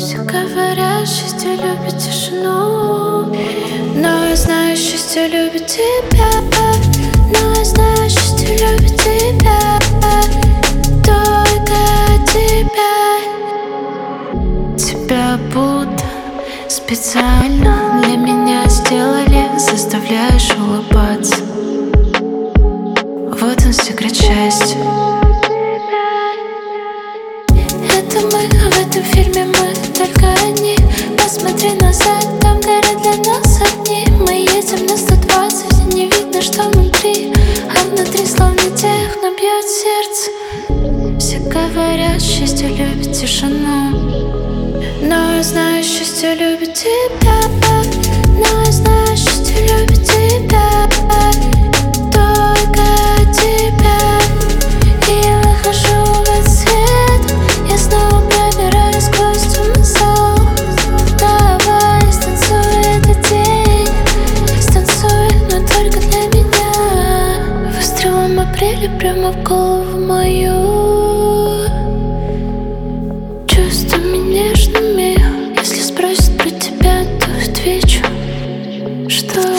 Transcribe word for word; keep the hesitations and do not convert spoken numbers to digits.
Все говорят, счастье любит тишину, но я знаю, счастье любит тебя. Но я знаю, счастье любит тебя, только тебя. Тебя будто специально для меня сделали, заставляешь улыбаться. Вот он, секрет счастья. Это мы, а в этом фильме мы только одни. Посмотри назад, там горят для нас огни. Мы едем на сто двадцать, и не видно, что внутри. А внутри словно техно бьет сердце. Все говорят, счастье любит тишину, но я знаю, счастье любит тебя. Но я знаю, счастье любит тебя, только тебя. И я выхожу в этот свет, я снова пробираюсь сквозь темный зал. Давай, станцуй этот день, станцуй, но только для меня. Выстрелом апреля прямо в голову мою, чувствами нежными. Если спросят про тебя, то отвечу, что